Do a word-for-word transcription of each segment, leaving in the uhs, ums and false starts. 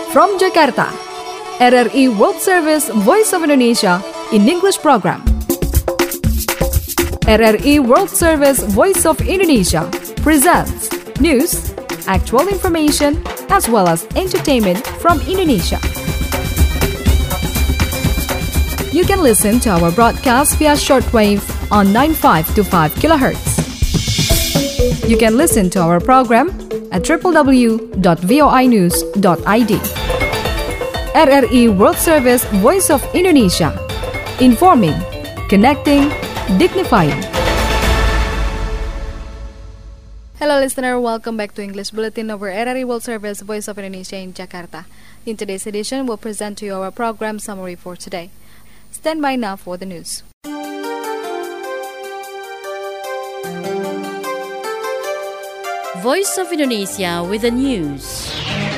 From Jakarta, R R I World Service Voice of Indonesia in English program. R R I World Service Voice of Indonesia presents news, actual information, as well as entertainment from Indonesia. You can listen to our broadcast via shortwave on nine five two five kilohertz. You can listen to our program at w w w dot voi news dot i d. R R I World Service Voice of Indonesia. Informing, connecting, dignifying. Hello listener, welcome back to English Bulletin of R R I World Service Voice of Indonesia in Jakarta. In today's edition, we'll present to you our program summary for today. Stand by now for the news. Voice of Indonesia with the news.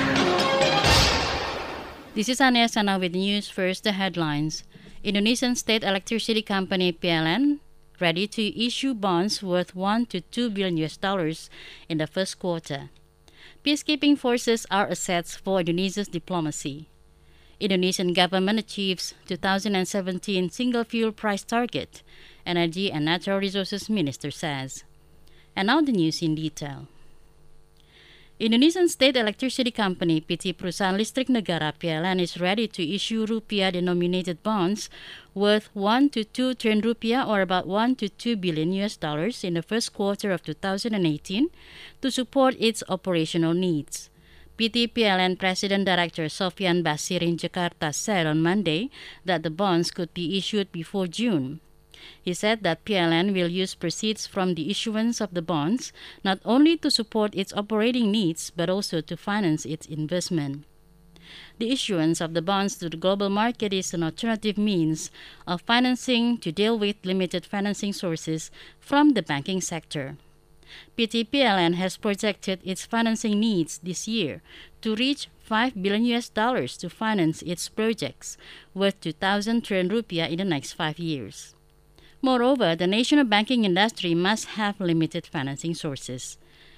This is Ania Sana with news. First, the headlines. Indonesian State Electricity Company P L N ready to issue bonds worth one to two billion U S dollars in the first quarter. Peacekeeping forces are assets for Indonesia's diplomacy. Indonesian government achieves two thousand seventeen single fuel price target, Energy and Natural Resources Minister says. And now the news in detail. Indonesian State Electricity Company P T Perusahaan Listrik Negara P L N is ready to issue rupiah-denominated bonds worth one to two trillion rupiah or about one to two billion U S dollars in the first quarter of two thousand eighteen to support its operational needs. P T P L N President Director Sofyan Basir in Jakarta said on Monday that the bonds could be issued before June. He said that P L N will use proceeds from the issuance of the bonds not only to support its operating needs but also to finance its investment. The issuance of the bonds to the global market is an alternative means of financing to deal with limited financing sources from the banking sector. P T P L N has projected its financing needs this year to reach five billion U S dollars to finance its projects worth two thousand trillion rupiah in the next five years. Moreover, the national banking industry must have limited financing sources.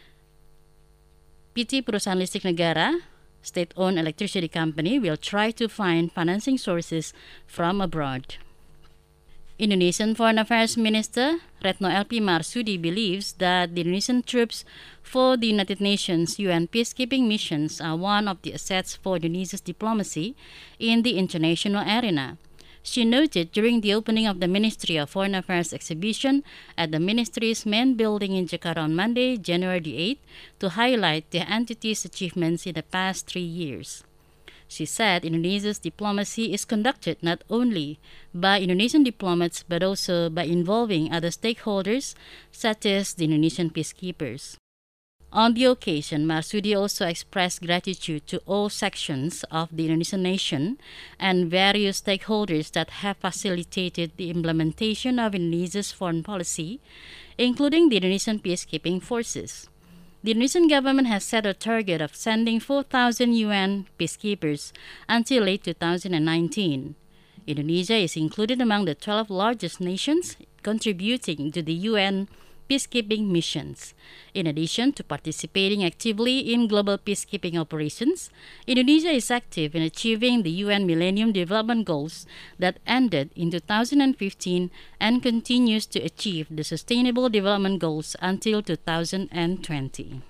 P T Perusahaan Listrik Negara, state-owned electricity company, will try to find financing sources from abroad. Indonesian Foreign Affairs Minister Retno L P Marsudi believes that the Indonesian troops for the United Nations U N peacekeeping missions are one of the assets for Indonesia's diplomacy in the international arena. She noted during the opening of the Ministry of Foreign Affairs exhibition at the ministry's main building in Jakarta on Monday, January the eighth, to highlight the entity's achievements in the past three years. She said Indonesia's diplomacy is conducted not only by Indonesian diplomats but also by involving other stakeholders such as the Indonesian peacekeepers. On the occasion, Marsudi also expressed gratitude to all sections of the Indonesian nation and various stakeholders that have facilitated the implementation of Indonesia's foreign policy, including the Indonesian peacekeeping forces. The Indonesian government has set a target of sending four thousand U N peacekeepers until late two thousand nineteen. Indonesia is included among the twelve largest nations contributing to the U N peacekeeping missions. In addition to participating actively in global peacekeeping operations, Indonesia is active in achieving the U N Millennium Development Goals that ended in two thousand fifteen and continues to achieve the Sustainable Development Goals until two thousand twenty.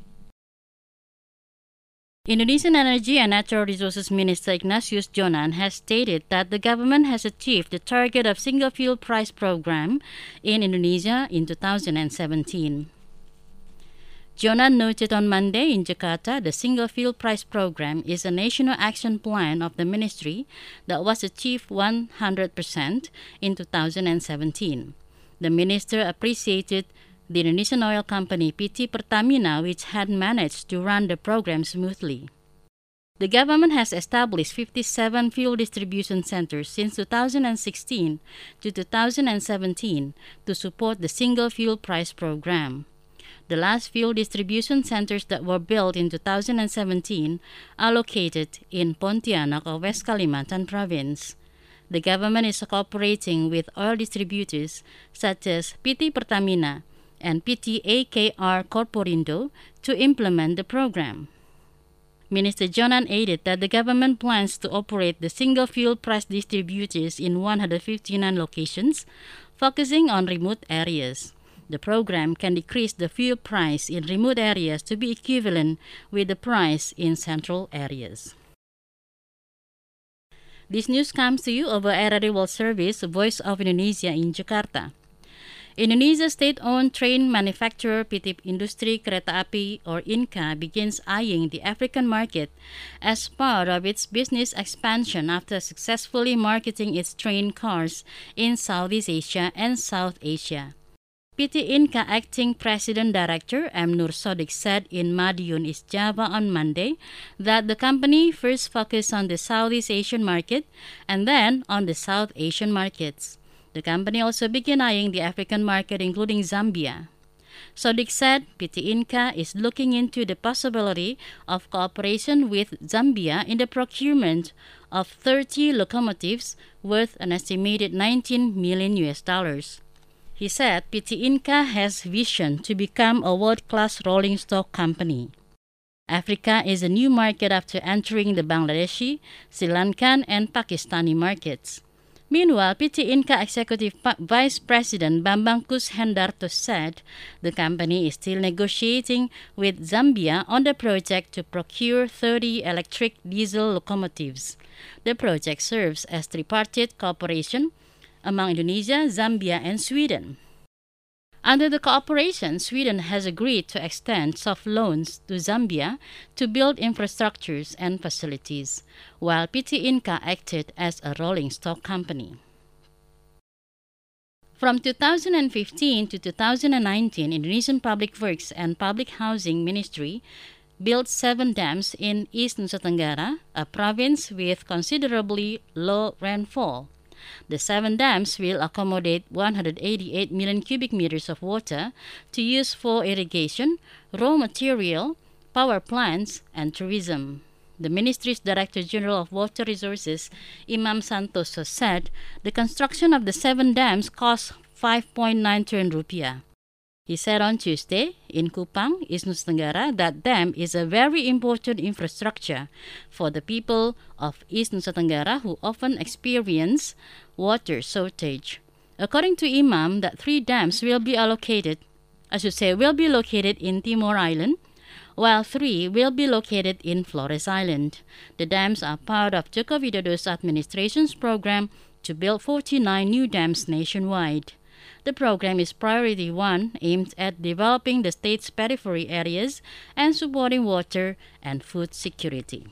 Indonesian Energy and Natural Resources Minister Ignatius Jonan has stated that the government has achieved the target of single fuel price program in Indonesia in two thousand seventeen. Jonan noted on Monday in Jakarta the single fuel price program is a national action plan of the ministry that was achieved one hundred percent in two thousand seventeen. The minister appreciated the Indonesian oil company P T Pertamina, which had managed to run the program smoothly. The government has established fifty-seven fuel distribution centers since two thousand sixteen to two thousand seventeen to support the single fuel price program. The last fuel distribution centers that were built in two thousand seventeen are located in Pontianak of West Kalimantan province. The government is cooperating with oil distributors such as P T Pertamina and P T A K R Corporindo to implement the program. Minister Jonan added that the government plans to operate the single fuel price distributors in one hundred fifty-nine locations, focusing on remote areas. The program can decrease the fuel price in remote areas to be equivalent with the price in central areas. This news comes to you over R R I World Service, Voice of Indonesia in Jakarta. Indonesia's state-owned train manufacturer P T Industri Kereta Api or INCA begins eyeing the African market as part of its business expansion after successfully marketing its train cars in Southeast Asia and South Asia. P T INCA Acting President Director M. Nur Sodik said in Madiun, East Java on Monday that the company first focused on the Southeast Asian market and then on the South Asian markets. The company also began eyeing the African market, including Zambia. Sodik said P T INCA is looking into the possibility of cooperation with Zambia in the procurement of thirty locomotives worth an estimated nineteen million U S dollars. He said P T INCA has vision to become a world-class rolling stock company. Africa is a new market after entering the Bangladeshi, Sri Lankan, and Pakistani markets. Meanwhile, P T INCA Executive Vice President Bambang Kus Hendarto said the company is still negotiating with Zambia on the project to procure thirty electric diesel locomotives. The project serves as tripartite cooperation among Indonesia, Zambia, and Sweden. Under the cooperation, Sweden has agreed to extend soft loans to Zambia to build infrastructures and facilities, while P T INCA acted as a rolling stock company. From two thousand fifteen to two thousand nineteen, Indonesian Public Works and Public Housing Ministry built seven dams in East Nusa Tenggara, a province with considerably low rainfall. The seven dams will accommodate one hundred eighty-eight million cubic meters of water to use for irrigation, raw material, power plants, and tourism. The ministry's Director General of Water Resources, Imam Santoso, said the construction of the seven dams cost five point nine trillion rupiah. He said on Tuesday in Kupang, East Nusa Tenggara, that dam is a very important infrastructure for the people of East Nusa Tenggara who often experience water shortage. According to Imam, that three dams will be allocated, I should say, will be located in Timor Island, while three will be located in Flores Island. The dams are part of Joko Widodo's administration's program to build forty-nine new dams nationwide. The program is Priority one, aimed at developing the state's periphery areas and supporting water and food security.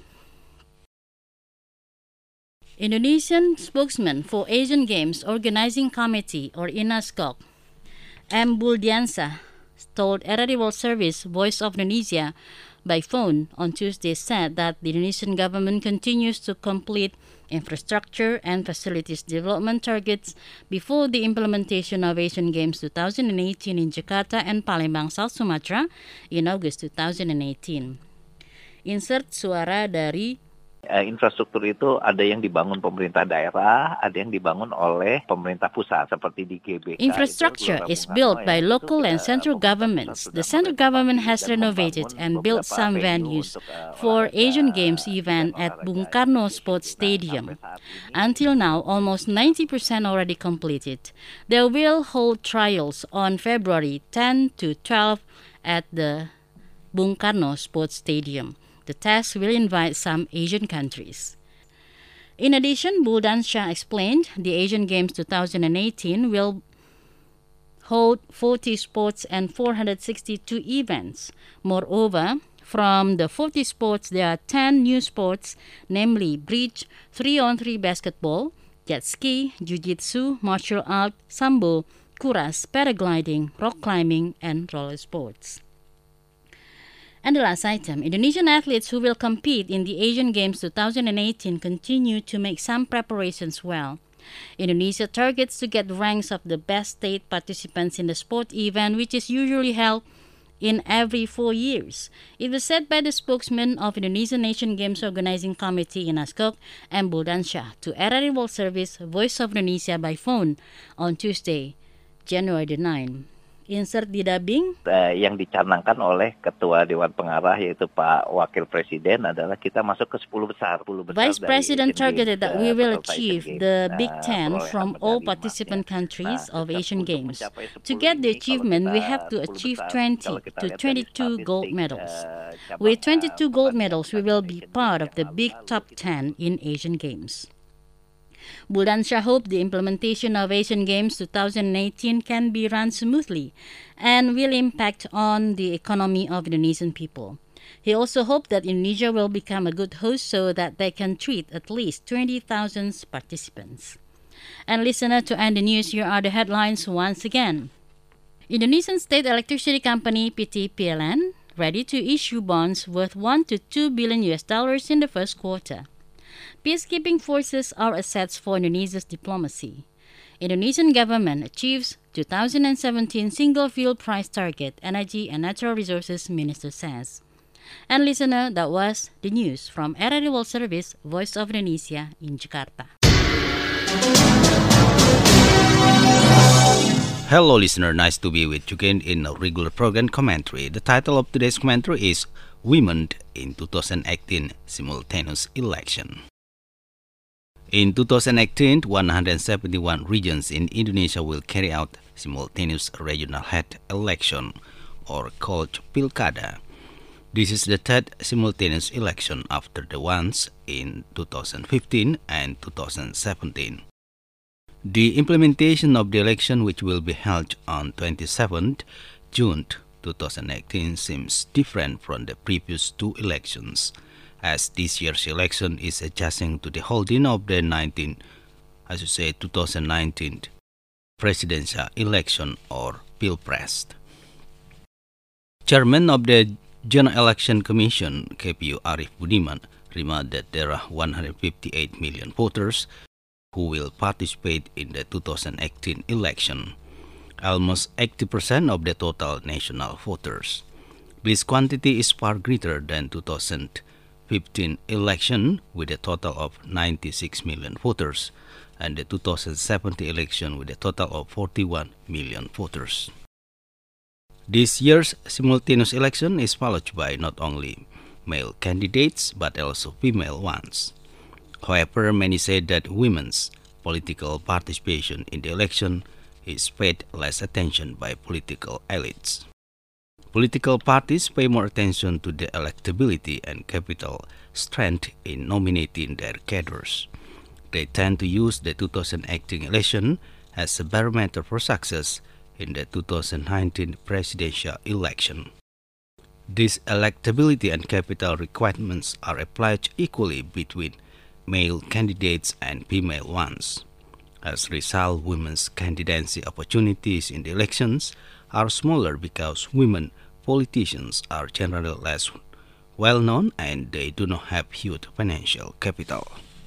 Indonesian spokesman for Asian Games Organizing Committee, or INASGOC, M. Buldiansa, told R R I World Service, Voice of Indonesia, by phone on Tuesday said that the Indonesian government continues to complete infrastructure and facilities development targets before the implementation of Asian Games twenty eighteen in Jakarta and Palembang, South Sumatra in August two thousand eighteen. Insert suara dari infrastruktur itu ada yang dibangun pemerintah daerah, ada yang dibangun oleh pemerintah pusat seperti di G B K. Infrastructure is built by local and central governments. The central government has renovated and built some venues for Asian Games event at Bung Karno Sports Stadium. Until now, almost ninety percent already completed. They will hold trials on February tenth to twelfth at the Bung Karno Sports Stadium. The test will invite some Asian countries. In addition, Buldiansa explained the Asian Games twenty eighteen will hold forty sports and four hundred sixty-two events. Moreover, from the forty sports, there are ten new sports, namely bridge, three on three basketball, jet ski, jiu-jitsu, martial art, sambo, kuras, paragliding, rock climbing, and roller sports. And the last item, Indonesian athletes who will compete in the Asian Games twenty eighteen continue to make some preparations well. Indonesia targets to get ranks of the best state participants in the sport event, which is usually held in every four years. It was said by the spokesman of Indonesian Asian Games Organizing Committee in INASGOC, M. Buldiansa, to R R I World Service, Voice of Indonesia by phone on Tuesday, January ninth. insert di dubbing. Uh, yang dicanangkan oleh Ketua Dewan Pengarah yaitu Pak Wakil Presiden adalah kita masuk ke sepuluh besar. sepuluh besar Vice President targeted that we will achieve the Big Ten uh, from all participant ya. countries nah, of Asian untuk Games. To sepuluh get the ini, achievement, kita, we have to achieve besar, twenty to twenty-two gold medals. Uh, With twenty-two gold medals, we will be part of the Big Top ten in Asian Games. Buldansyah hoped the implementation of Asian Games twenty eighteen can be run smoothly and will impact on the economy of Indonesian people. He also hoped that Indonesia will become a good host so that they can treat at least twenty thousand participants. And listener, to end the news, here are the headlines once again. Indonesian State Electricity Company P T P L N ready to issue bonds worth one to two billion U S dollars in the first quarter. Peacekeeping forces are assets for Indonesia's diplomacy. Indonesian government achieves two thousand seventeen single fuel price target, Energy and Natural Resources Minister says. And listener, that was the news from R R I World Service, Voice of Indonesia in Jakarta. Hello listener, nice to be with you again in a regular program commentary. The title of today's commentary is Women in twenty eighteen Simultaneous Election. In twenty eighteen, one hundred seventy-one regions in Indonesia will carry out simultaneous regional head election, or called Pilkada. This is the third simultaneous election after the ones in two thousand fifteen and two thousand seventeen. The implementation of the election, which will be held on twenty-seventh June two thousand eighteen, seems different from the previous two elections, as this year's election is adjusting to the holding of the nineteen, I should say two thousand nineteen presidential election, or Pilpres. Chairman of the General Election Commission, K P U Arief Budiman, remarked that there are one hundred fifty-eight million voters who will participate in the two thousand eighteen election, almost eighty percent of the total national voters. This quantity is far greater than two thousand fifteen election with a total of ninety-six million voters and the two thousand seventeen election with a total of forty-one million voters. This year's simultaneous election is followed by not only male candidates but also female ones. However, many say that women's political participation in the election is paid less attention by political elites. Political parties pay more attention to the electability and capital strength in nominating their cadres. They tend to use the two thousand eighteen election as a barometer for success in the two thousand nineteen presidential election. These electability and capital requirements are applied equally between male candidates and female ones. As a result, women's candidacy opportunities in the elections are smaller because women politicians are generally less well known and they do not have huge financial capital.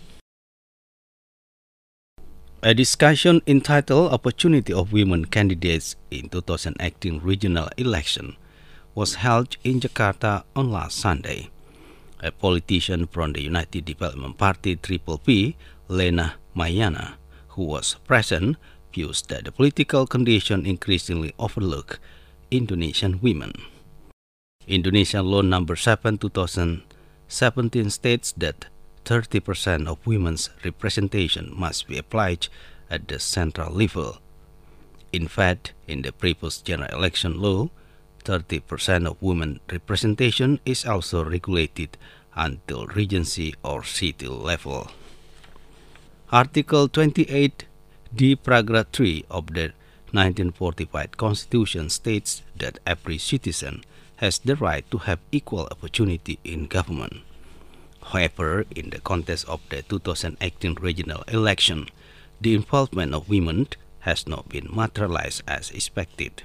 A discussion entitled Opportunity of Women Candidates in two thousand eighteen Regional Election was held in Jakarta on last Sunday. A politician from the United Development Party Triple P, Lena Mayana, who was present, views that the political condition increasingly overlook Indonesian women. Indonesian Law Number seven two thousand seventeen states that thirty percent of women's representation must be applied at the central level. In fact, in the previous general election law, thirty percent of women representation is also regulated until regency or city level. Article twenty-eight D Paragraph three of the nineteen forty-five Constitution states that every citizen has the right to have equal opportunity in government. However, in the context of the two thousand eighteen regional election, the involvement of women has not been materialized as expected.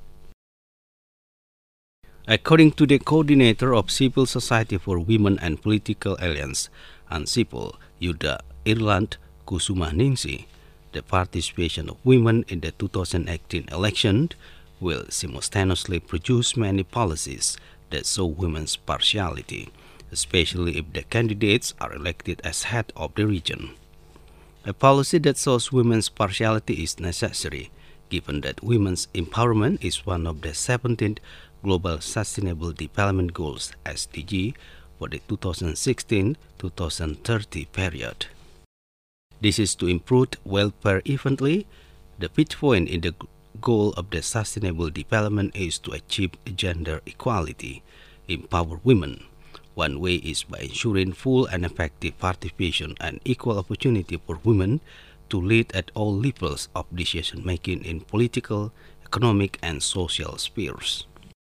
According to the coordinator of Civil Society for Women and Political Alliance, ANSIPOL, Yuda Irland Kusumaningsi, the participation of women in the two thousand eighteen election will simultaneously produce many policies that show women's partiality, especially if the candidates are elected as head of the region. A policy that shows women's partiality is necessary, given that women's empowerment is one of the seventeenth Global Sustainable Development Goals S D G for the two thousand sixteen to two thousand thirty period. This is to improve welfare evenly. The pitch point in the goal of the Sustainable Development is to achieve gender equality, empower women. One way is by ensuring full and effective participation and equal opportunity for women to lead at all levels of decision-making in political, economic, and social spheres.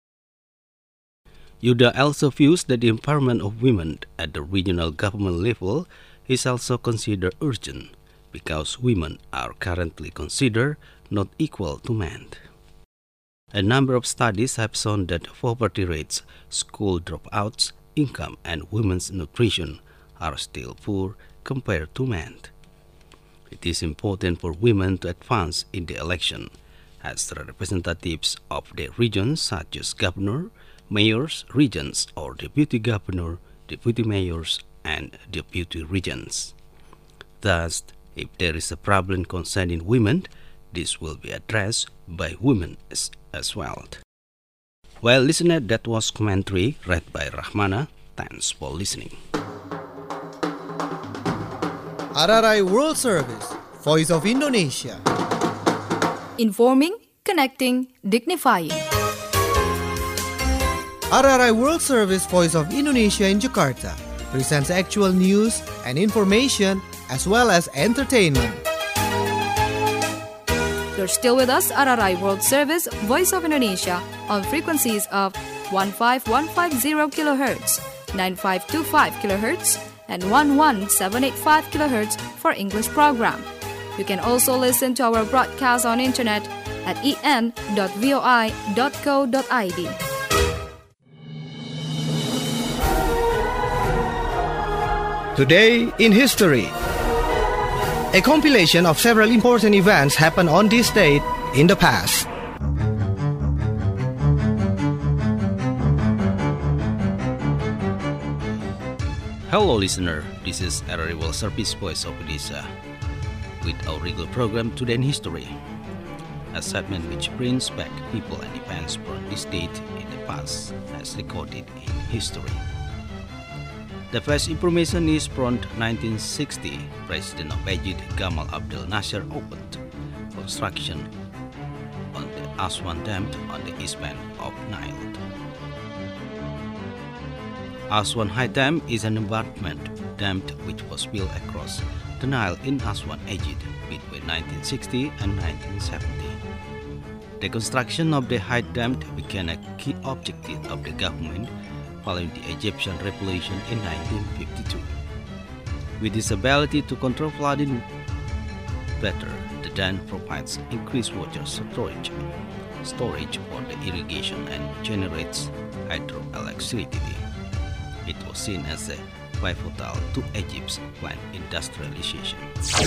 U D A also views that the empowerment of women at the regional government level is also considered urgent because women are currently considered not equal to men. A number of studies have shown that poverty rates, school dropouts, income, and women's nutrition are still poor compared to men. It is important for women to advance in the election as the representatives of their regions such as governor, mayors, regents, or deputy governor, deputy mayors, and deputy regents. Thus, if there is a problem concerning women, this will be addressed by women as, as well. Well, listener, that was commentary read by Rahmana. Thanks for listening. R R I World Service, Voice of Indonesia. Informing, connecting, dignifying. R R I World Service, Voice of Indonesia in Jakarta presents actual news and information as well as entertainment. You're still with us, R R I World Service, Voice of Indonesia, on frequencies of one five one five zero kilohertz, nine five two five kilohertz, and one one seven eight five kilohertz for English program. You can also listen to our broadcast on internet at e n dot voi dot co dot i d. Today in History. A compilation of several important events happened on this date in the past. Hello listener, this is R R I World Service Voice of Indonesia with our regular program Today in History, a segment which brings back people and events from this date in the past as recorded in history. The first information is from nineteen sixty. President of Egypt Gamal Abdel Nasser opened construction on the Aswan Dam on the east bank of Nile. Aswan High Dam is an embankment dam which was built across the Nile in Aswan, Egypt between nineteen sixty and nineteen seventy. The construction of the High Dam became a key objective of the government following the Egyptian Revolution in nineteen fifty-two. With its ability to control flooding better, the dam provides increased water storage, storage for the irrigation and generates hydroelectricity. It was seen as a pivotal to Egypt's planned industrialization.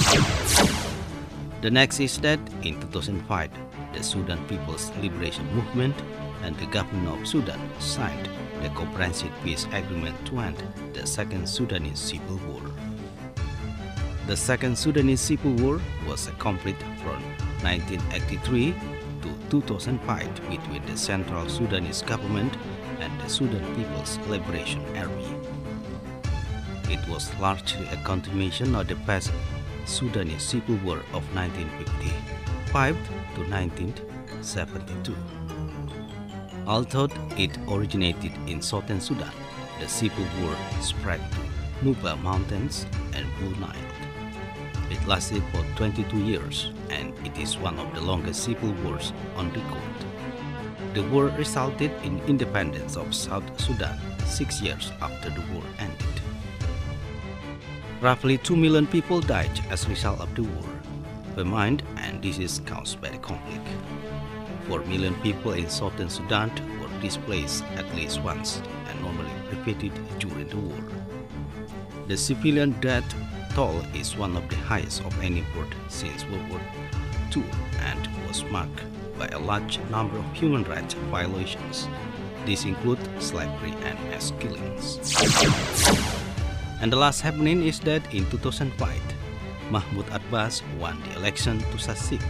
The next is that in two thousand five, the Sudan People's Liberation Movement and the government of Sudan signed the Comprehensive Peace Agreement to end the Second Sudanese Civil War. The Second Sudanese Civil War was a conflict from nineteen eighty-three to two thousand five between the Central Sudanese government and the Sudan People's Liberation Army. It was largely a continuation of the past Sudanese Civil War of nineteen fifty-five to nineteen seventy-two. Although it originated in southern Sudan, the civil war spread to Nuba Mountains and Blue Nile. It lasted for twenty-two years, and it is one of the longest civil wars on record. The war resulted in independence of South Sudan six years after the war ended. Roughly two million people died as a result of the war, famine and disease caused by the conflict. four million people in southern Sudan were displaced at least once and normally repeated during the war. The civilian death toll is one of the highest of any war since World War Two and was marked by a large number of human rights violations. These include slavery and mass killings. And the last happening is that in two thousand five, Mahmoud Abbas won the election to succeed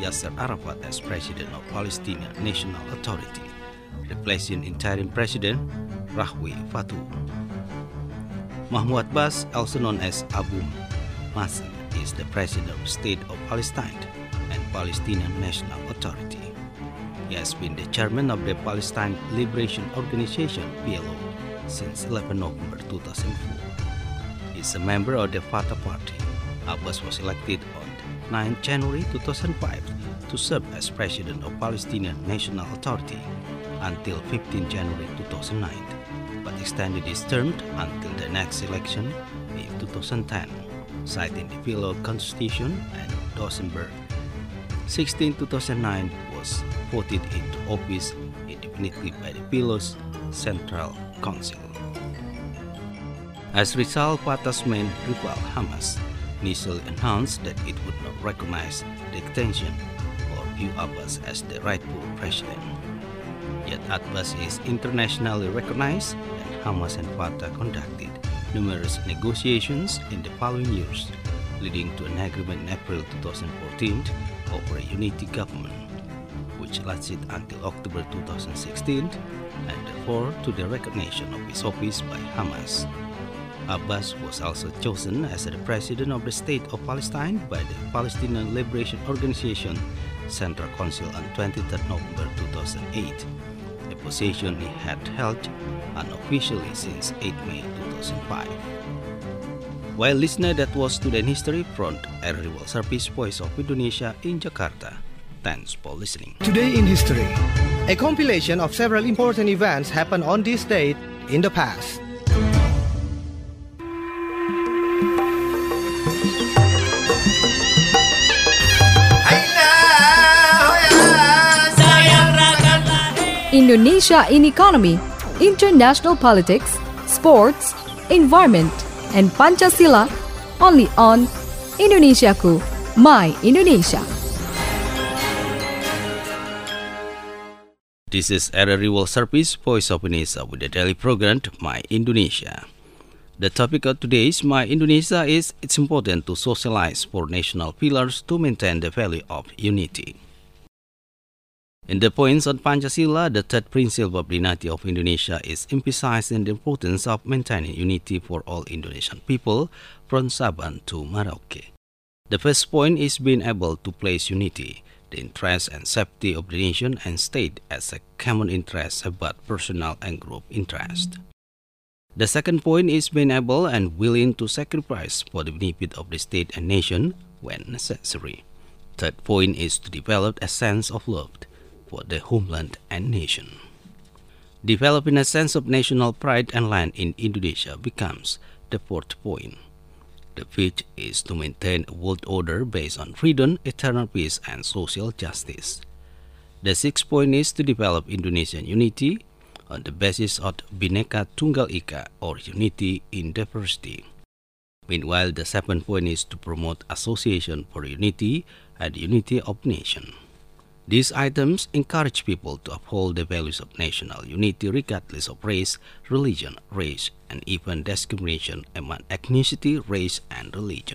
Yasser Arafat as President of Palestinian National Authority, replacing interim President Rahwi Fatou. Mahmoud Abbas, also known as Abu Mazen, is the President of the State of Palestine and Palestinian National Authority. He has been the chairman of the Palestine Liberation Organization (P L O) since eleven November two thousand four. He is a member of the Fatah Party. Abbas was elected on ninth January two thousand five to serve as President of Palestinian National Authority until fifteenth January two thousand nine, but extended his term until the next election in two thousand ten, citing the P L O Constitution, and December sixteenth two thousand nine was voted into office indefinitely by the P L O's Central Council. As a result, Fatah's main rival, Hamas, initially announced that it would not recognize the extension or view Abbas as the rightful president. Yet Abbas is internationally recognized, and Hamas and Fatah conducted numerous negotiations in the following years, leading to an agreement in April two thousand fourteen over a unity government, which lasted until October two thousand sixteen, and therefore to the recognition of his office by Hamas. Abbas was also chosen as the President of the State of Palestine by the Palestinian Liberation Organization Central Council on twenty-third November two thousand eight, a position he had held unofficially since eighth May two thousand five. Well, listener, that was Today in History from R R I World Service Voice of Indonesia in Jakarta. Thanks for listening. Today in History, a compilation of several important events happened on this date in the past. Indonesia in economy, international politics, sports, environment, and Pancasila, only on Indonesiaku, My Indonesia. This is R R I World Service, Voice of Indonesia, with the daily program My Indonesia. The topic of today's My Indonesia is it's important to socialize four national pillars to maintain the value of unity. In the points on Pancasila, the third principle of the unity of Indonesia is emphasizing the importance of maintaining unity for all Indonesian people from Sabah to Merauke. The first point is being able to place unity, the interest and safety of the nation and state as a common interest above personal and group interest. The second point is being able and willing to sacrifice for the benefit of the state and nation when necessary. Third point is to develop a sense of love for the homeland and nation. Developing a sense of national pride and land in Indonesia becomes the fourth point. The fifth is to maintain a world order based on freedom, eternal peace, and social justice. The sixth point is to develop Indonesian unity on the basis of Bhinneka Tunggal Ika, or unity in diversity. Meanwhile, the seventh point is to promote association for unity and unity of nation. These items encourage people to uphold the values of national unity regardless of race, religion, race, and even discrimination among ethnicity, race, and religion.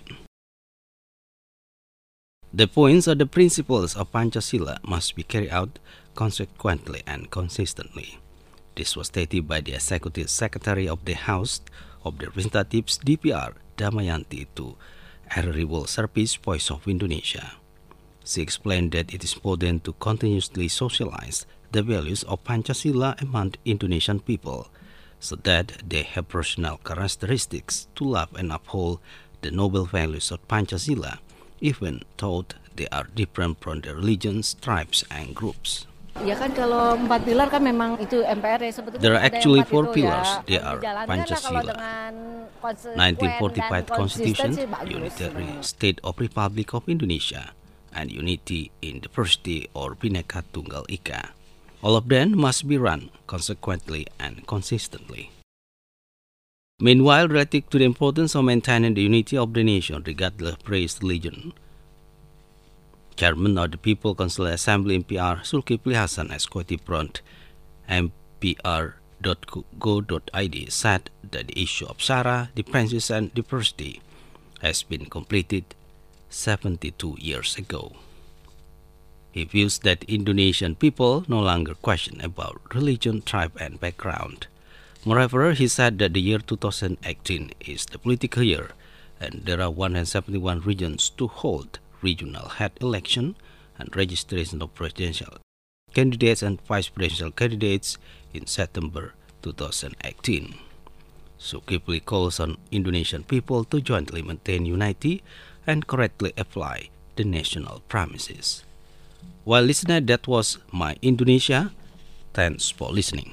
The points or the principles of Pancasila must be carried out consequently and consistently. This was stated by the Executive Secretary of the House of Representatives D P R, Damayanti, to R R I World Service Voice of Indonesia. She explained that it is important to continuously socialize the values of Pancasila among Indonesian people so that they have personal characteristics to love and uphold the noble values of Pancasila, even though they are different from the religions, tribes, and groups. Ya kan kalau empat pilar kan memang itu M P R ya sebetulnya. There are actually four itu, pillars. Ya. They are Pancasila, nineteen forty-five Constitution, Unitary State of Republic of Indonesia, and unity in diversity or Bhinneka Tunggal Ika. All of them must be run consequently and consistently. Meanwhile, relative to the importance of maintaining the unity of the nation regardless of race, religion, Chairman of the People Council Assembly M P R Zulkifli Hasan as quoted from M P R dot go dot I D said that the issue of Sara, differences and diversity has been completed seventy-two years ago. He views that Indonesian people no longer question about religion, tribe, and background. Moreover, he said that the year two thousand eighteen is the political year, and there are one hundred seventy-one regions to hold regional head election and registration of presidential candidates and vice presidential candidates in September two thousand eighteen. Zulkifli calls on Indonesian people to jointly maintain unity and correctly apply the national promises. Well, listener, that was My Indonesia. Thanks for listening.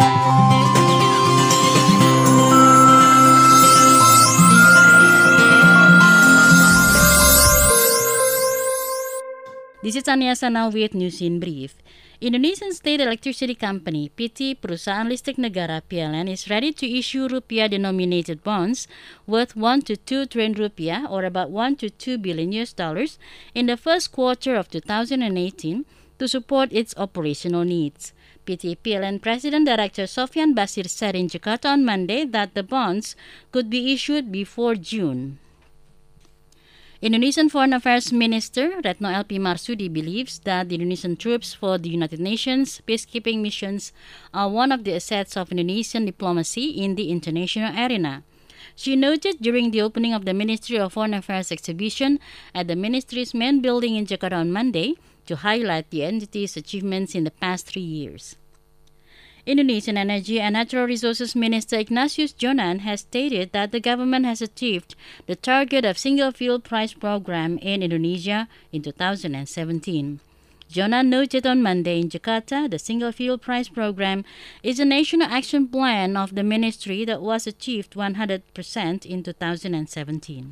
This is Tania Sana with News in Brief. Indonesian State Electricity Company, P T Perusahaan Listrik Negara P L N, is ready to issue rupiah-denominated bonds worth one to two trillion rupiah, or about one to two billion U S dollars, in the first quarter of two thousand eighteen to support its operational needs. P T P L N President Director Sofyan Basir said in Jakarta on Monday that the bonds could be issued before June. Indonesian Foreign Affairs Minister Retno L P Marsudi believes that the Indonesian troops for the United Nations peacekeeping missions are one of the assets of Indonesian diplomacy in the international arena. She noted during the opening of the Ministry of Foreign Affairs exhibition at the ministry's main building in Jakarta on Monday to highlight the entity's achievements in the past three years. Indonesian Energy and Natural Resources Minister Ignatius Jonan has stated that the government has achieved the target of single fuel price program in Indonesia in two thousand seventeen. Jonan noted on Monday in Jakarta the single fuel price program is a national action plan of the ministry that was achieved one hundred percent in two thousand seventeen.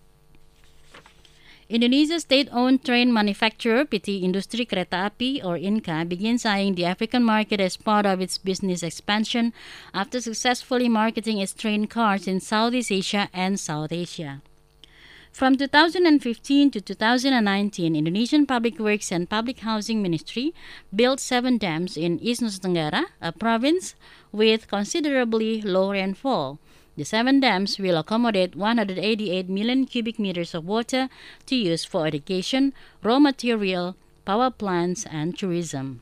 Indonesia's state-owned train manufacturer P T Industri Kereta Api or Inka begins eyeing the African market as part of its business expansion after successfully marketing its train cars in Southeast Asia and South Asia. From two thousand fifteen to two thousand nineteen, Indonesian Public Works and Public Housing Ministry built seven dams in East Nusa Tenggara, a province with considerably low rainfall. The seven dams will accommodate one hundred eighty-eight million cubic meters of water to use for irrigation, raw material, power plants, and tourism.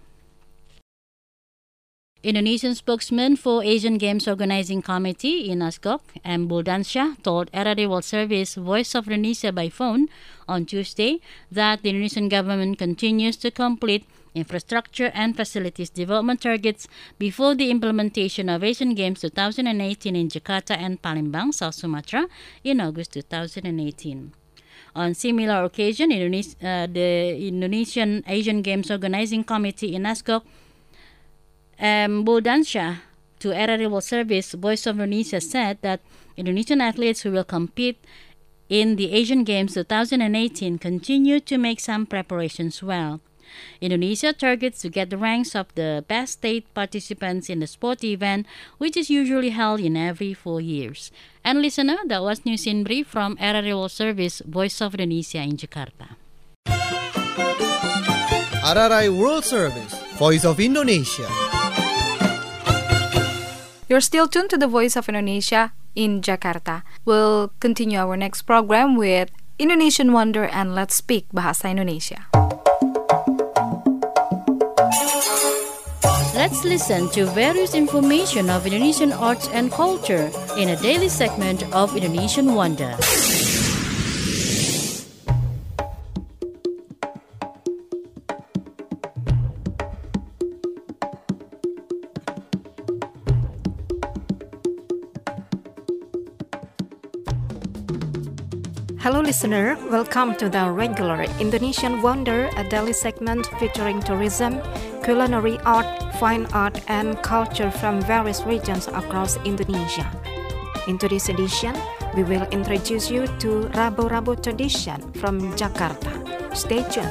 Indonesian spokesman for Asian Games Organizing Committee in Asgok, M. Buldansyah, told R R A World Service Voice of Indonesia by phone on Tuesday that the Indonesian government continues to complete infrastructure and facilities development targets before the implementation of Asian Games twenty eighteen in Jakarta and Palembang, South Sumatra, in August two thousand eighteen. On similar occasion, Indonesia, uh, the Indonesian Asian Games Organizing Committee in Asgok, um, Buldansyah, to R R A World Service Voice of Indonesia, said that Indonesian athletes who will compete in the Asian Games twenty eighteen continue to make some preparations well. Indonesia targets to get the ranks of the best state participants in the sport event, which is usually held in every four years. And listener, that was News in Brief from R R A World Service Voice of Indonesia in Jakarta. R R I World Service, Voice of Indonesia. You're still tuned to the Voice of Indonesia in Jakarta. We'll continue our next program with Indonesian Wonder and Let's Speak Bahasa Indonesia. Let's listen to various information of Indonesian arts and culture in a daily segment of Indonesian Wonder. Hello listener, welcome to the regular Indonesian Wonder, a daily segment featuring tourism, culinary art, fine art and culture from various regions across Indonesia. In today's edition, we will introduce you to Rabo-Rabo tradition from Jakarta. Stay tuned.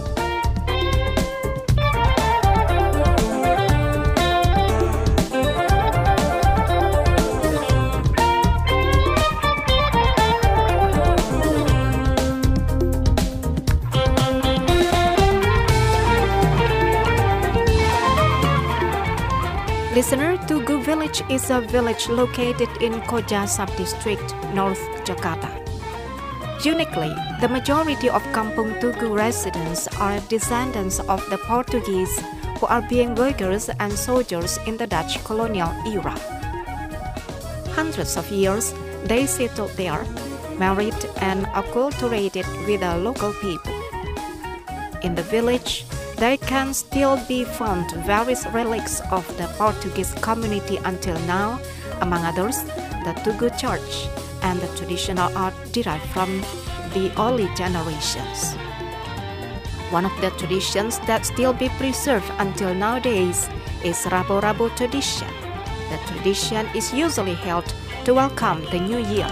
Listener, Tugu Village is a village located in Koja Sub-District, North Jakarta. Uniquely, the majority of Kampung Tugu residents are descendants of the Portuguese who are being workers and soldiers in the Dutch colonial era. Hundreds of years, they settled there, married and acculturated with the local people. In the village, there can still be found various relics of the Portuguese community until now, among others, the Tugu Church and the traditional art derived from the early generations. One of the traditions that still be preserved until nowadays is Rabo-Rabo tradition. The tradition is usually held to welcome the new year.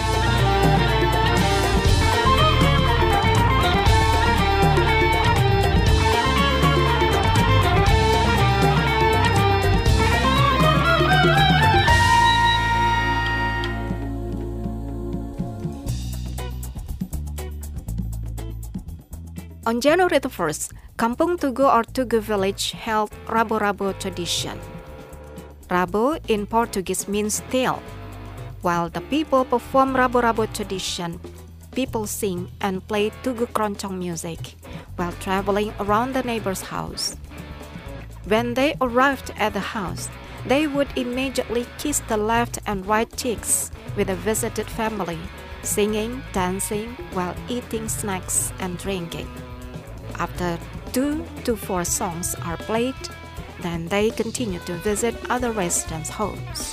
On January the first, Kampung Tugu or Tugu village held Rabo-Rabo tradition. Rabo in Portuguese means tail. While the people perform Rabo-Rabo tradition, people sing and play Tugu Keroncong music while traveling around the neighbor's house. When they arrived at the house, they would immediately kiss the left and right cheeks with the visited family, singing, dancing, while eating snacks and drinking. After two to four songs are played, then they continue to visit other residents' homes.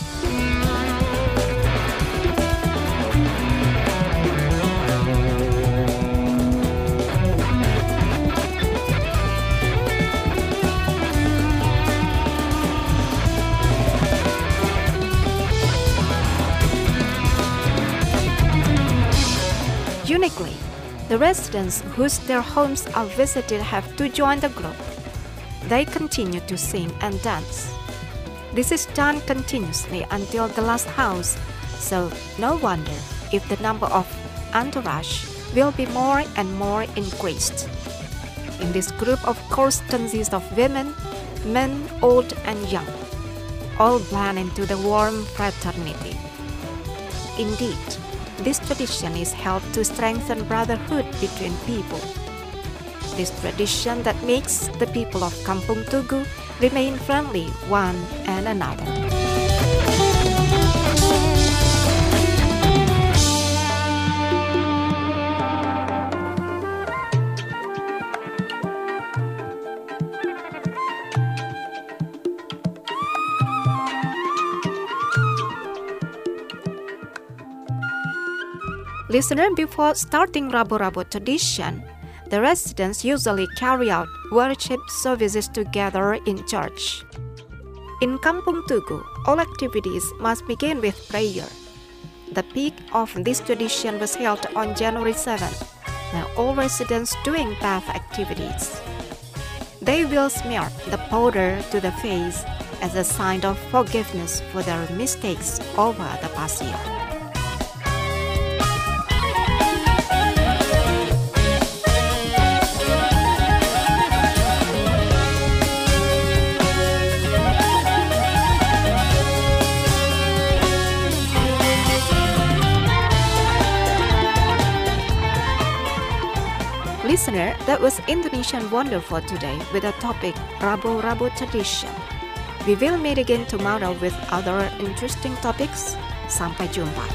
Uniquely, the residents whose their homes are visited have to join the group. They continue to sing and dance. This is done continuously until the last house, so no wonder if the number of entourage will be more and more increased. In this group, of course, consists of women, men, old and young, all blend into the warm fraternity. Indeed, this tradition is held to strengthen brotherhood between people. This tradition that makes the people of Kampung Tugu remain friendly one and another. Listener, before starting Rabo-Rabo tradition, the residents usually carry out worship services together in church. In Kampung Tugu, all activities must begin with prayer. The peak of this tradition was held on January seventh, when all residents doing bath activities. They will smear the powder to the face as a sign of forgiveness for their mistakes over the past year. Listener, that was Indonesian Wonder for today with the topic Rabo-Rabo tradition. We will meet again tomorrow with other interesting topics. Sampai jumpa.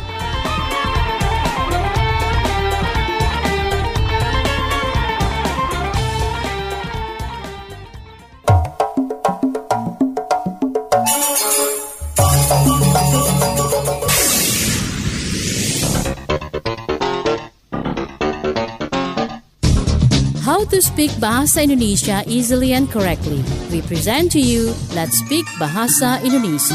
How to speak Bahasa Indonesia easily and correctly. We present to you Let's Speak Bahasa Indonesia.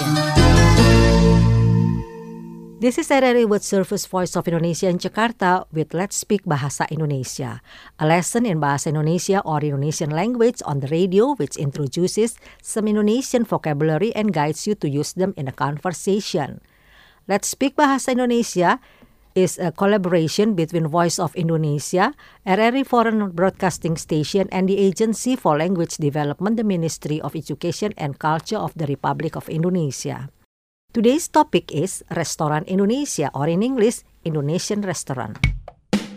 This is R R A World Service Voice of Indonesia in Jakarta with Let's Speak Bahasa Indonesia, a lesson in Bahasa Indonesia or Indonesian language on the radio which introduces some Indonesian vocabulary and guides you to use them in a conversation. Let's Speak Bahasa Indonesia is a collaboration between Voice of Indonesia, R R A Foreign Broadcasting Station, and the Agency for Language Development, the Ministry of Education and Culture of the Republic of Indonesia. Today's topic is Restoran Indonesia, or in English, Indonesian Restaurant.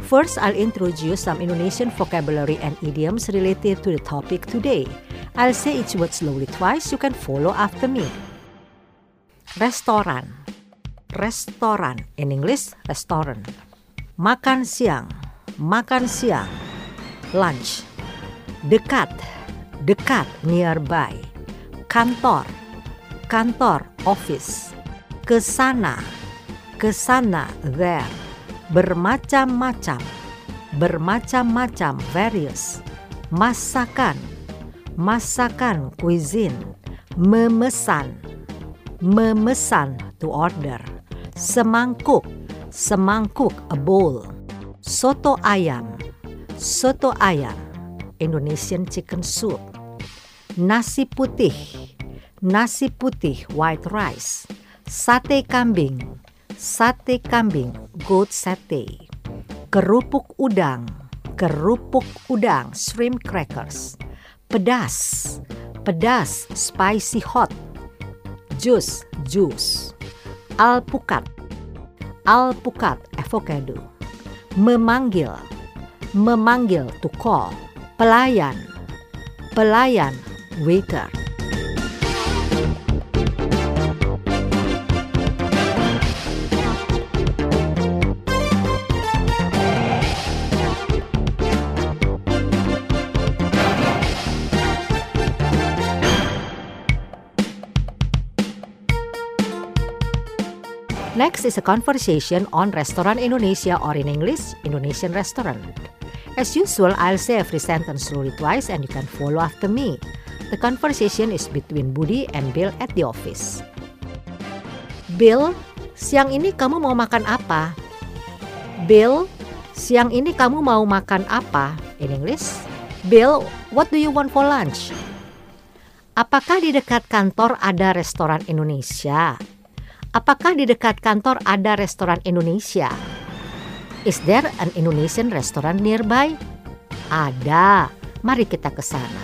First, I'll introduce some Indonesian vocabulary and idioms related to the topic today. I'll say each word slowly twice. You can follow after me. Restoran. Restoran. In English, restaurant. Makan siang. Makan siang. Lunch. Dekat. Dekat. Nearby. Kantor. Kantor. Office. Kesana. Kesana. There. Bermacam-macam. Bermacam-macam. Various. Masakan. Masakan. Cuisine. Memesan. Memesan. To order. Semangkuk. Semangkuk. A bowl. Soto ayam. Soto ayam. Indonesian chicken soup. Nasi putih. Nasi putih. White rice. Sate kambing. Sate kambing, goat satay. Kerupuk udang, kerupuk udang, shrimp crackers. Pedas, pedas, spicy hot. Jus, juice. Alpukat, alpukat, avocado. Memanggil, memanggil, to call. Pelayan, pelayan, waiter. Next is a conversation on Restaurant Indonesia, or in English, Indonesian restaurant. As usual, I'll say every sentence slowly twice and you can follow after me. The conversation is between Budi and Bill at the office. Bill, siang ini kamu mau makan apa? Bill, siang ini kamu mau makan apa? In English, Bill, what do you want for lunch? Apakah di dekat kantor ada restoran Indonesia? Apakah di dekat kantor ada restoran Indonesia? Is there an Indonesian restaurant nearby? Ada, mari kita ke sana.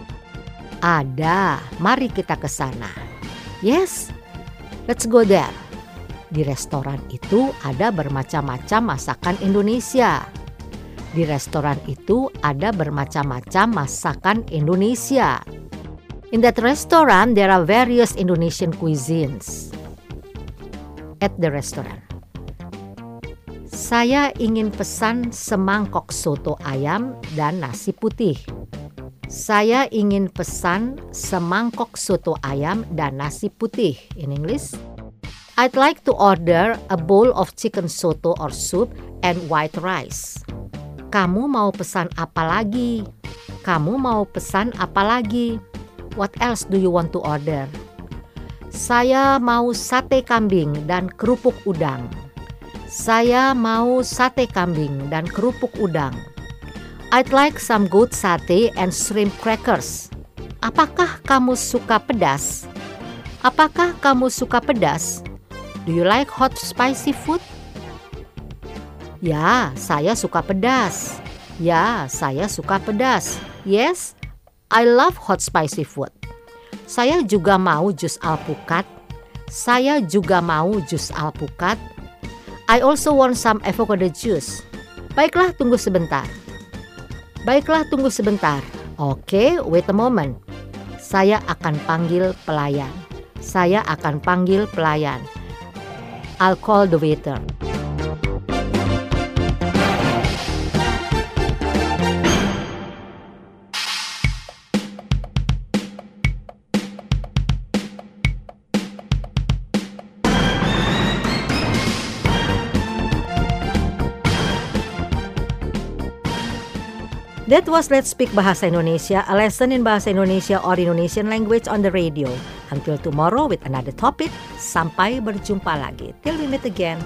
Ada, mari kita ke sana. Yes, let's go there. Di restoran itu ada bermacam-macam masakan Indonesia. Di restoran itu ada bermacam-macam masakan Indonesia. In that restaurant, there are various Indonesian cuisines. At the restaurant. Saya ingin pesan semangkok soto ayam dan nasi putih. Saya ingin pesan semangkok soto ayam dan nasi putih. In English, I'd like to order a bowl of chicken soto or soup and white rice. Kamu mau pesan apa lagi? Kamu mau pesan apa lagi? What else do you want to order? Saya mau sate kambing dan kerupuk udang. Saya mau sate kambing dan kerupuk udang. I'd like some goat satay and shrimp crackers. Apakah kamu suka pedas? Apakah kamu suka pedas? Do you like hot spicy food? Ya, saya suka pedas. Ya, saya suka pedas. Yes, I love hot spicy food. Saya juga mau jus alpukat. Saya juga mau jus alpukat. I also want some avocado juice. Baiklah, tunggu sebentar. Baiklah, tunggu sebentar. Oke, okay, wait a moment. Saya akan panggil pelayan. Saya akan panggil pelayan. I'll call the waiter. That was Let's Speak Bahasa Indonesia, a lesson in Bahasa Indonesia or Indonesian language on the radio. Until tomorrow with another topic, sampai berjumpa lagi. Till we meet again.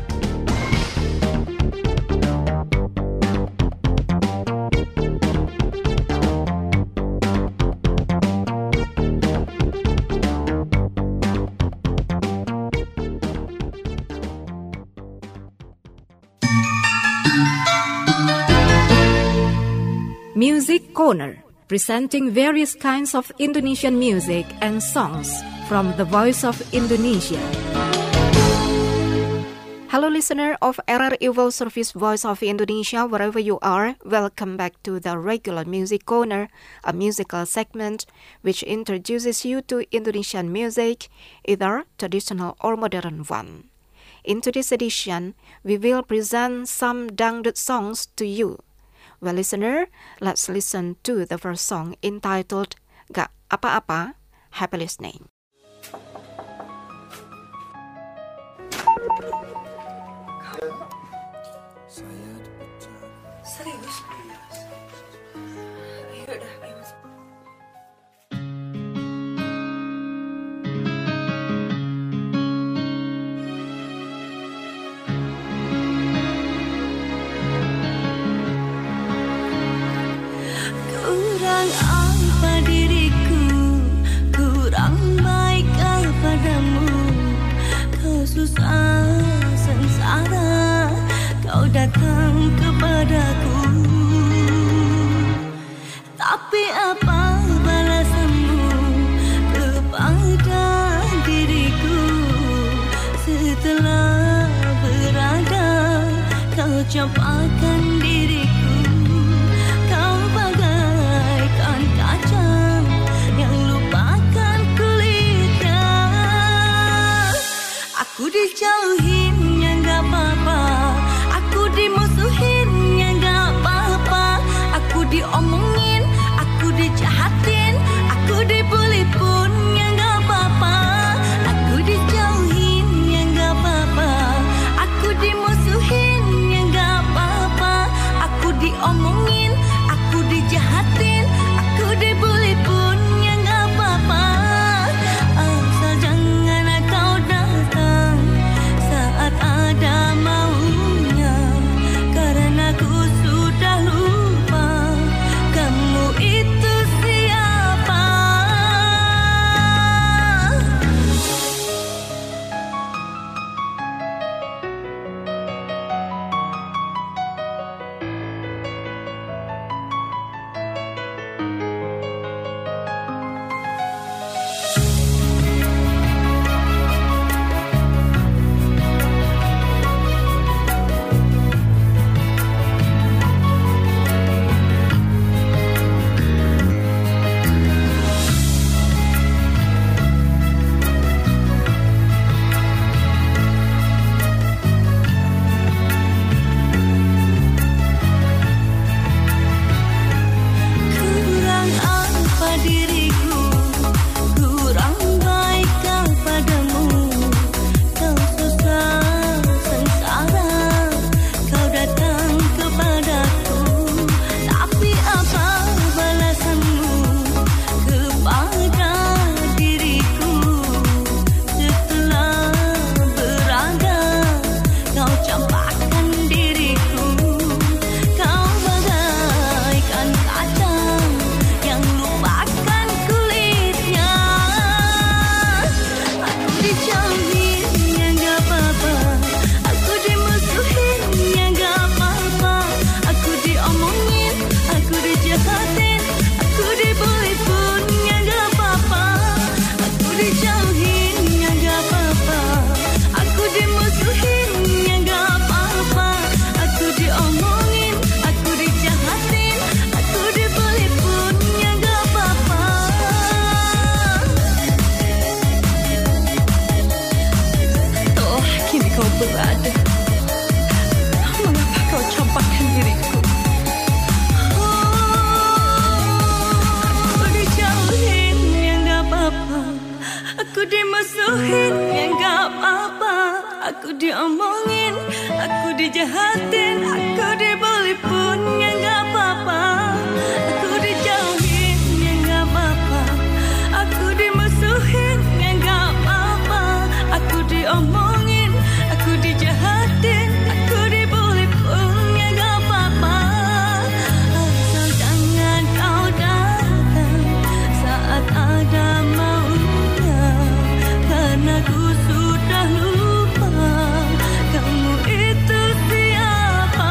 Music Corner, presenting various kinds of Indonesian music and songs from the Voice of Indonesia. Hello listener of R R I World Service Voice of Indonesia, wherever you are, welcome back to the regular Music Corner, a musical segment which introduces you to Indonesian music, either traditional or modern one. In today's edition, we will present some dangdut songs to you. Well listener, let's listen to the first song entitled Gak Apa-Apa. Happy listening. Saya dipecat. Serius? Ayo dah, ayo. Kurang apa diriku, kurang baik kepadamu. Kau susah sengsara, kau datang kepadaku. Tapi apa balasanmu kepada diriku? Setelah berada, kau campakkan diriku. Kau bagaikan kacang yang lupakan kulitnya. Aku dijauhinnya gak apa-apa, aku dimusuhinnya gak apa-apa, aku diomongin, aku dijahatin, aku dibully punnya gak apa-apa. Aku dijauhinnya gak apa-apa, aku dimusuhinnya gak apa-apa, aku diomongin, aku dijahatin, aku dibully punnya gak apa-apa. Asal jangan kau datang saat ada maunya, karena ku sudah lupa kamu itu siapa. Kurang apa diriku, kurang baik kepadamu. Kau susah sengsara, kau datang kepadaku. Tapi apa balasanmu kepada diriku? Setelah berada, kau campakkan diriku. Kau bagaikan kacang yang lupakan kulitnya. Aku dijauhinnya gak apa-apa, aku dimusuhinnya gak apa-apa, aku diomongin, aku dijahatin, aku dibully punnya gak apa-apa. Aku dijauhinnya gak apa-apa, aku dimusuhinnya gak apa-apa, aku diomongin, aku dijahatin, aku dibully punnya gak apa-apa. Toh kini kau berada, mengapa kau campakkan diriku? Aku dijauhin yang gak apa-apa, aku dimusuhin yang gak apa-apa, aku diomongin, aku dijahatin, aku dibully pun yang gak apa-apa. Aku dijauhin yang gak apa-apa, aku dimusuhin yang gak apa-apa, aku diomongin, aku dijahatin, aku dibully pun yang gak apa-apa. Asal jangan kau datang saat ada maunya, karena ku sudah lupa kamu itu siapa.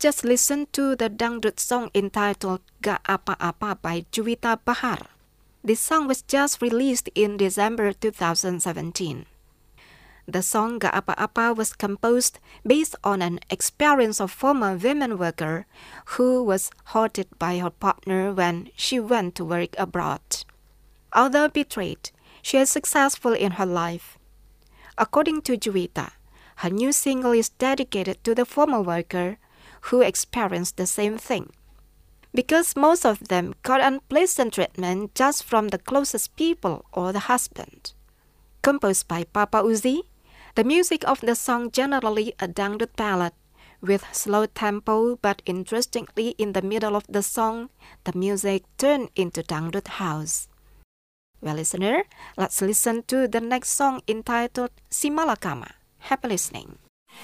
just listened to the dangdut song entitled Gak Apa-Apa by Juwita Bahar. This song was just released in December two thousand seventeen. The song Gak Apa-Apa was composed based on an experience of former women worker who was hurted by her partner when she went to work abroad. Although betrayed, she is successful in her life. According to Juwita, her new single is dedicated to the former worker who experienced the same thing. Because most of them got unpleasant treatment just from the closest people or the husband. Composed by Papa Uzi, the music of the song generally a dangdut ballad with slow tempo, but interestingly in the middle of the song, the music turned into dangdut house. Well, listener, let's listen to the next song entitled Si Malakama. Happy listening.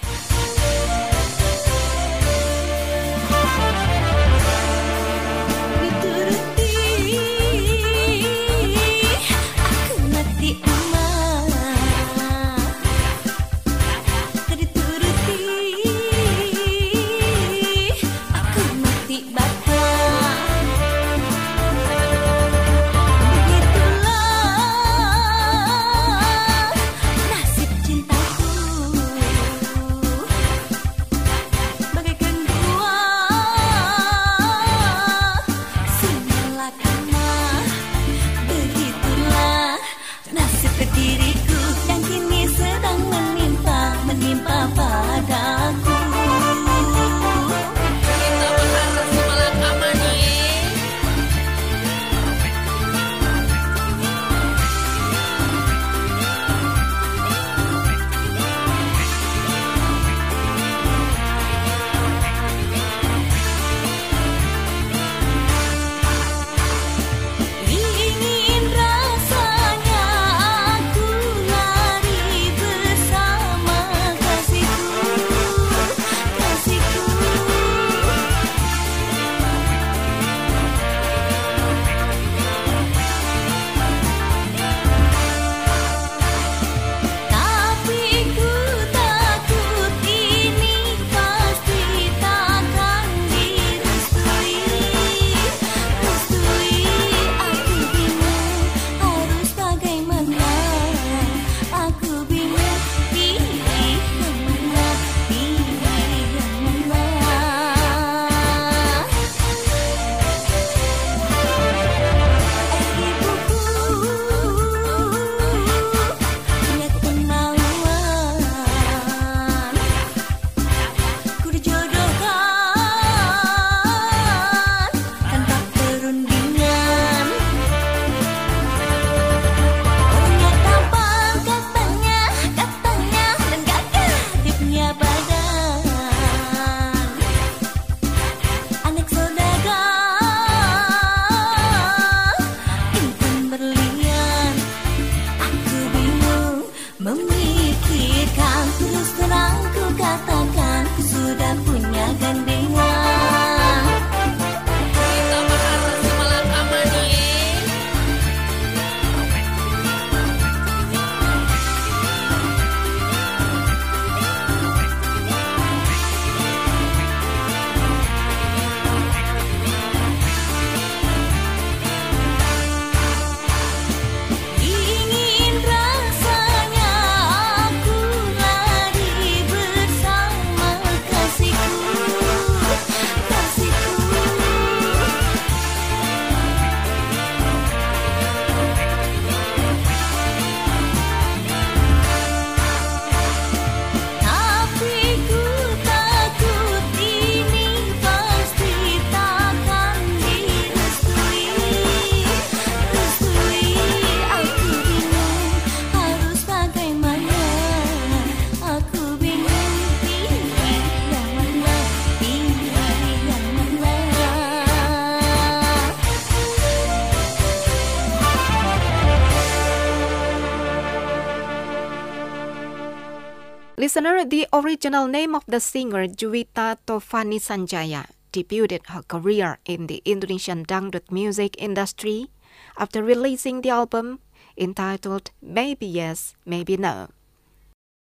Listener, the original name of the singer Juwita Tovani Sanjaya debuted her career in the Indonesian dangdut music industry after releasing the album entitled Maybe Yes, Maybe No.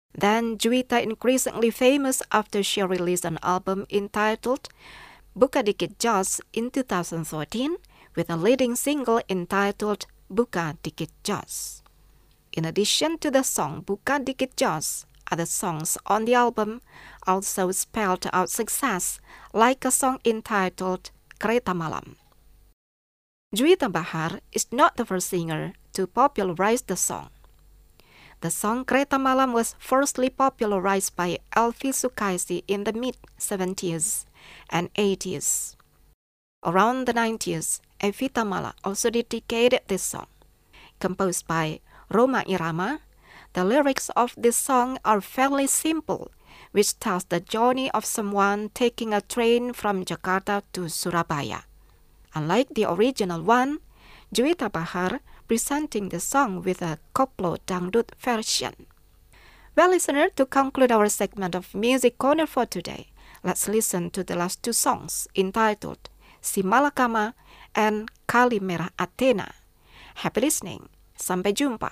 Then Juwita increasingly famous after she released an album entitled Buka Dikit Jos in two thousand thirteen with a leading single entitled Buka Dikit Jos. In addition to the song Buka Dikit Jos, other songs on the album also spelled out success, like a song entitled Kereta Malam. Juwita Bahar is not the first singer to popularize the song. The song Kereta Malam was firstly popularized by Elvi Sukaisi in the mid-seventies and eighties. Around the nineties, Evita Mala also dedicated this song. Composed by Roma Irama, the lyrics of this song are fairly simple, which tells the journey of someone taking a train from Jakarta to Surabaya. Unlike the original one, Juwita Bahar presenting the song with a koplo dangdut version. Well, listener, to conclude our segment of Music Corner for today, let's listen to the last two songs entitled Si Malakama and Kali Merah Athena. Happy listening. Sampai jumpa.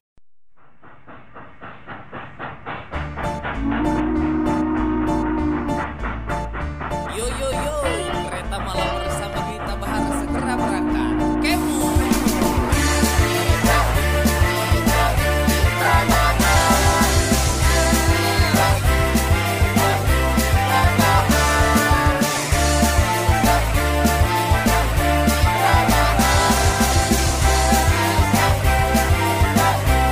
Yo yo yo, kereta malam bersama Juwita Bahar segera berangkat. Kemu. Bye.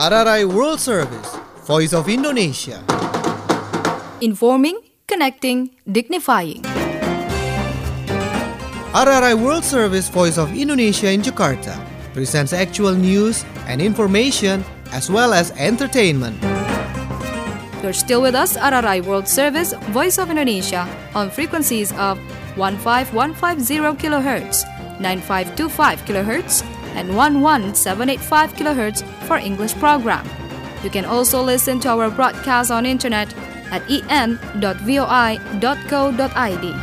R R I World Service, Voice of Indonesia. Informing, connecting, dignifying. R R I World Service, Voice of Indonesia in Jakarta presents actual news and information as well as entertainment. You're still with us, R R I World Service, Voice of Indonesia, on frequencies of one five one five zero kilohertz, nine five two five kilohertz, and one one seven eight five kilohertz for English program. You can also listen to our broadcast on internet at e n dot v o i dot co dot i d.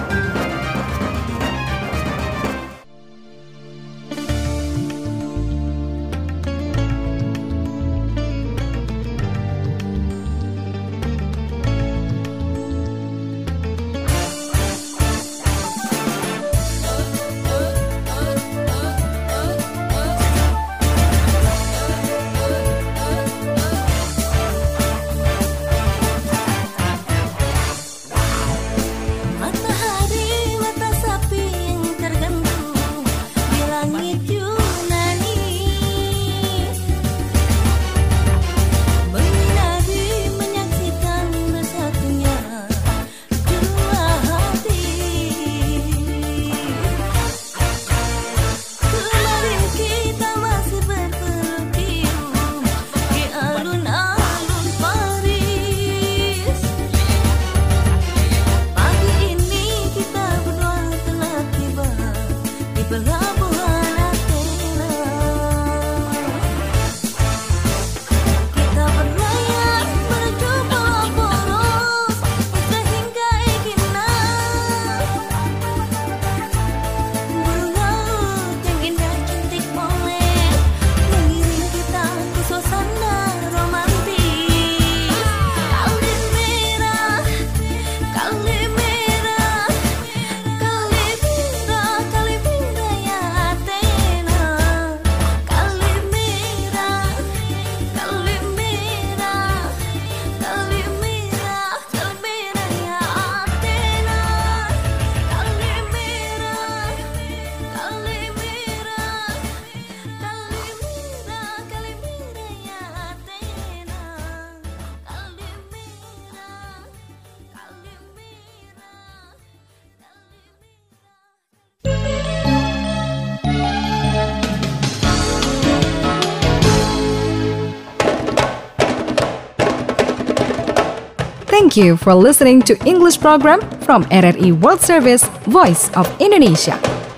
Thank you for listening to English program from R R I World Service, Voice of Indonesia.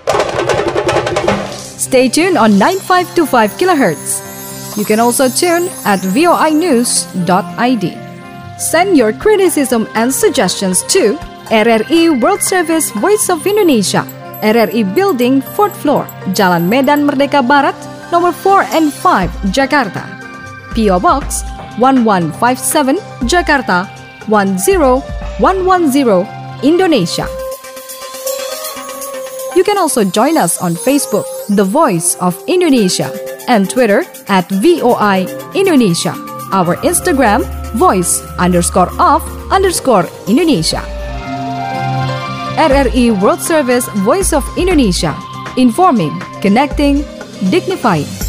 Stay tuned on nine five two five kilohertz. You can also tune at v o i news dot i d. Send your criticism and suggestions to R R I World Service, Voice of Indonesia, R R I Building, fourth floor, Jalan Medan Merdeka Barat, nomor four and five, Jakarta. P O Box one one five seven, Jakarta one zero one one zero, Indonesia. You can also join us on Facebook, The Voice of Indonesia, and Twitter at V O I Indonesia. Our Instagram, voice underscore of underscore Indonesia. R R I World Service, Voice of Indonesia. Informing, connecting, dignifying.